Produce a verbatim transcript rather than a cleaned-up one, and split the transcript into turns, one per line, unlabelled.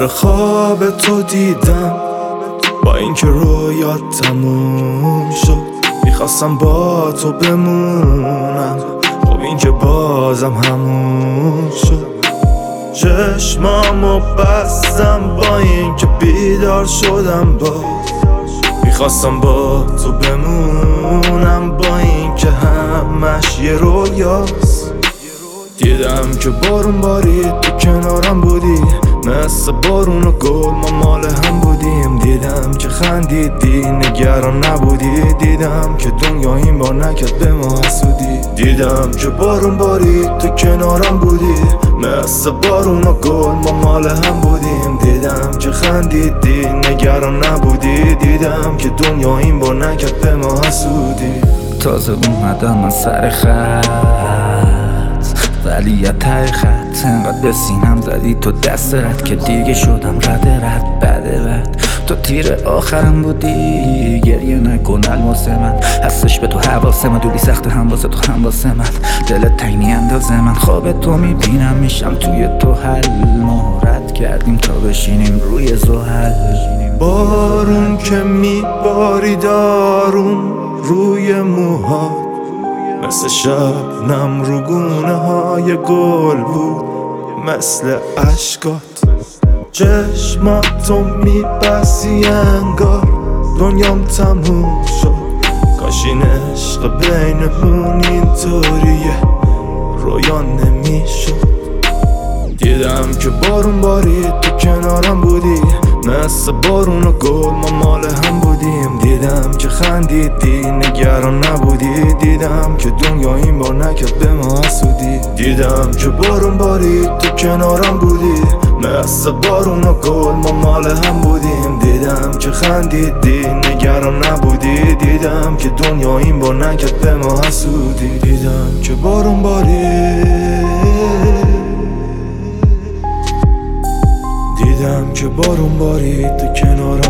آخر خواب تو دیدم با اینکه رویات تموم شد. میخواستم با تو بمونم، خب این که بازم همون شد. چشمامو بستم با اینکه بیدار شدم باز. میخواستم با تو بمونم با اینکه همش یه رویاست. دیدم که بارون بارید تو کنارم بودی، مثل بارون و گل ما مال هم بودیم. دیدم که خندیدی نگران نبودی، دیدم که دنیا این بار نکرد به ما حسودی. دیدم که بارون بارید تو کنارم بودی، مثل بارون و گل ما مال هم بودیم. دیدم که خندیدی نگران نبودی، دیدم که دنیا این بار نکرد به ما حسودی.
تازه اومدم من سر خط، ولی یه ته خط انقدر به سینم زدی تو دست رد که دیگه شدم رد رد بده بد. تو تیر آخرم بودی، گریه نکن الماس من هستش به تو حواس من. دوری سخت هم واسه تو هم واسه من، دلت تنگی اندازه من. خواب تو میبینم میشم توی تو حل، ما رد کردیم تا بشینیم روی زحل.
بارون که میبارید آروم روی موهات، مثل شبنم رو گونه های گل بود، مثل عشقات. چشماتو میبسی انگار دنیام تموم شد. کاش این عشق بینمون اینطوریه رویا نمیشد. دیدم که بارون بارید تو کنارم بودی، مثل بارون و گل ما مال هم بودیم. دیدم که خندیدی نگران نبودی، دیدم که دنیا این بار نکرد به ما حسودی. دیدم که بارون بارید تو کنارم بودی، مثل بارون و گل ما مال هم بودیم. دیدم که خندیدی نگران نبودی، دیدم که دنیا این بار نکرد به ما حسودی. دیدم که بارون بارید، دیدم که بارون بارید تو کنار